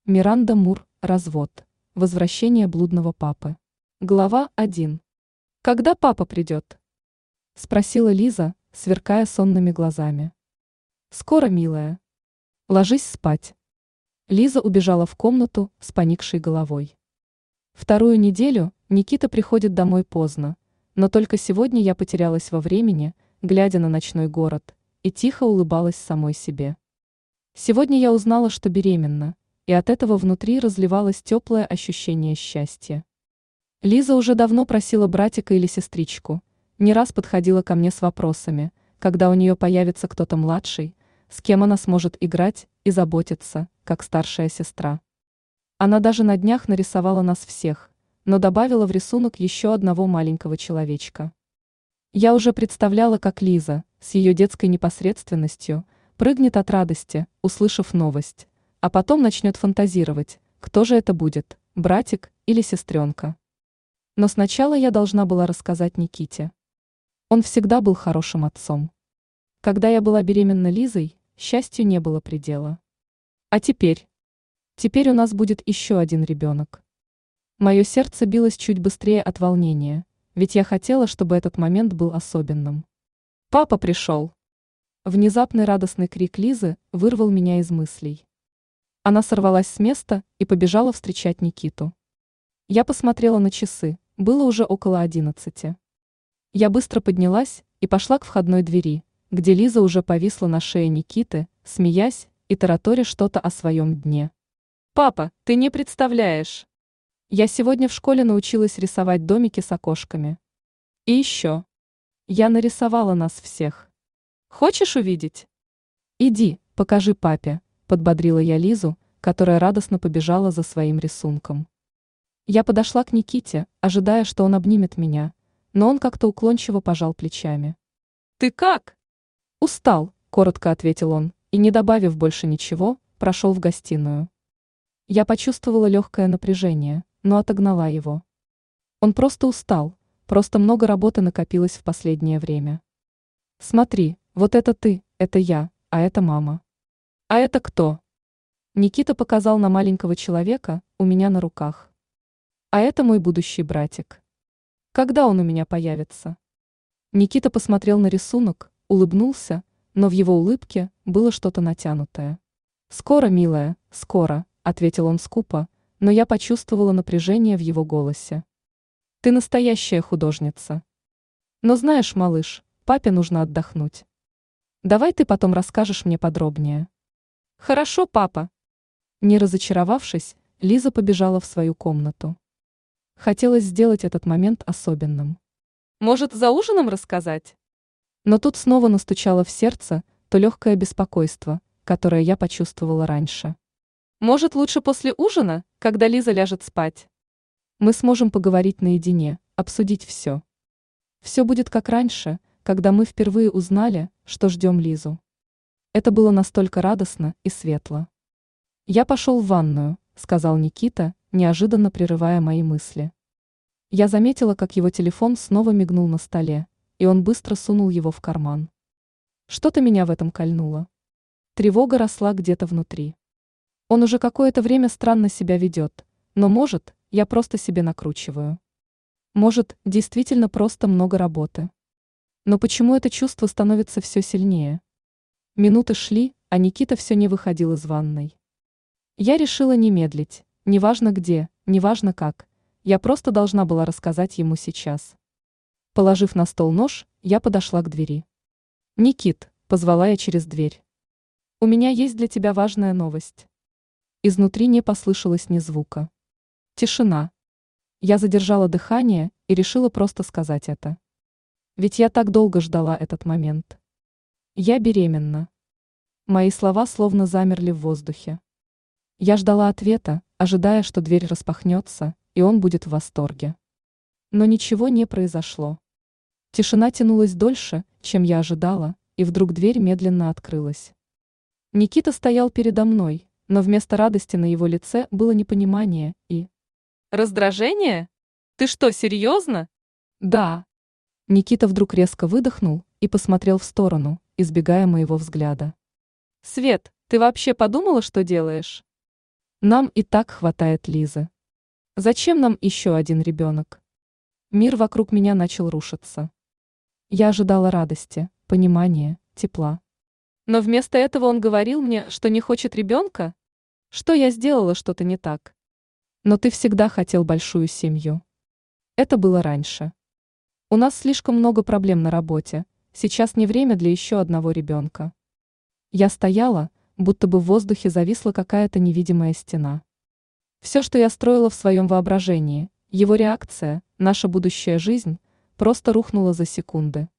Миранда Мур. Развод. Возвращение блудного папы. Глава 1. «Когда папа придет?» – спросила Лиза, сверкая сонными глазами. «Скоро, милая. Ложись спать». Лиза убежала в комнату с поникшей головой. Вторую неделю Никита приходит домой поздно, но только сегодня я потерялась во времени, глядя на ночной город, и тихо улыбалась самой себе. Сегодня я узнала, что беременна, и от этого внутри разливалось теплое ощущение счастья. Лиза уже давно просила братика или сестричку, не раз подходила ко мне с вопросами, когда у нее появится кто-то младший, с кем она сможет играть и заботиться, как старшая сестра. Она даже на днях нарисовала нас всех, но добавила в рисунок еще одного маленького человечка. Я уже представляла, как Лиза, с ее детской непосредственностью, прыгнет от радости, услышав новость, а потом начнет фантазировать, кто же это будет, братик или сестренка. Но сначала я должна была рассказать Никите. Он всегда был хорошим отцом. Когда я была беременна Лизой, счастью не было предела. А теперь? Теперь у нас будет еще один ребенок. Мое сердце билось чуть быстрее от волнения, ведь я хотела, чтобы этот момент был особенным. «Папа пришел!» Внезапный радостный крик Лизы вырвал меня из мыслей. Она сорвалась с места и побежала встречать Никиту. Я посмотрела на часы, было уже около 11. Я быстро поднялась и пошла к входной двери, где Лиза уже повисла на шее Никиты, смеясь и тараторя что-то о своем дне. «Папа, ты не представляешь! Я сегодня в школе научилась рисовать домики с окошками. И еще. Я нарисовала нас всех. Хочешь увидеть? Иди, покажи папе», – подбодрила я Лизу, которая радостно побежала за своим рисунком. Я подошла к Никите, ожидая, что он обнимет меня, но он как-то уклончиво пожал плечами. «Ты как?» «Устал», – коротко ответил он, и, не добавив больше ничего, прошел в гостиную. Я почувствовала легкое напряжение, но отогнала его. Он просто устал, просто много работы накопилось в последнее время. «Смотри, вот это ты, это я, а это мама». «А это кто?» Никита показал на маленького человека у меня на руках. «А это мой будущий братик. Когда он у меня появится?» Никита посмотрел на рисунок, улыбнулся, но в его улыбке было что-то натянутое. «Скоро, милая, скоро», – ответил он скупо, но я почувствовала напряжение в его голосе. «Ты настоящая художница. Но знаешь, малыш, папе нужно отдохнуть. Давай ты потом расскажешь мне подробнее». «Хорошо, папа». Не разочаровавшись, Лиза побежала в свою комнату. Хотелось сделать этот момент особенным. «Может, за ужином рассказать?» Но тут снова настучало в сердце то легкое беспокойство, которое я почувствовала раньше. «Может, лучше после ужина, когда Лиза ляжет спать? Мы сможем поговорить наедине, обсудить все. Все будет как раньше, когда мы впервые узнали, что ждем Лизу». Это было настолько радостно и светло. «Я пошел в ванную», – сказал Никита, неожиданно прерывая мои мысли. Я заметила, как его телефон снова мигнул на столе, и он быстро сунул его в карман. Что-то меня в этом кольнуло. Тревога росла где-то внутри. Он уже какое-то время странно себя ведет, но, может, я просто себе накручиваю. Может, действительно просто много работы. Но почему это чувство становится все сильнее? Минуты шли, а Никита все не выходил из ванной. Я решила не медлить, неважно где, неважно как, я просто должна была рассказать ему сейчас. Положив на стол нож, я подошла к двери. «Никит», – позвала я через дверь. «У меня есть для тебя важная новость». Изнутри не послышалось ни звука. Тишина. Я задержала дыхание и решила просто сказать это. Ведь я так долго ждала этот момент. Я беременна. Мои слова словно замерли в воздухе. Я ждала ответа, ожидая, что дверь распахнется, и он будет в восторге. Но ничего не произошло. Тишина тянулась дольше, чем я ожидала, и вдруг дверь медленно открылась. Никита стоял передо мной, но вместо радости на его лице было непонимание и... «Раздражение? Ты что, серьезно?» «Да». Никита вдруг резко выдохнул и посмотрел в сторону, избегая моего взгляда. «Свет, ты вообще подумала, что делаешь?» Нам и так хватает Лизы. Зачем нам еще один ребенок? Мир вокруг меня начал рушиться. Я ожидала радости, понимания, тепла. Но вместо этого он говорил мне, что не хочет ребенка? Что я сделала что-то не так? Но ты всегда хотел большую семью. Это было раньше. У нас слишком много проблем на работе, сейчас не время для еще одного ребенка. Я стояла, будто бы в воздухе зависла какая-то невидимая стена. Все, что я строила в своем воображении, его реакция, наша будущая жизнь, просто рухнула за секунды.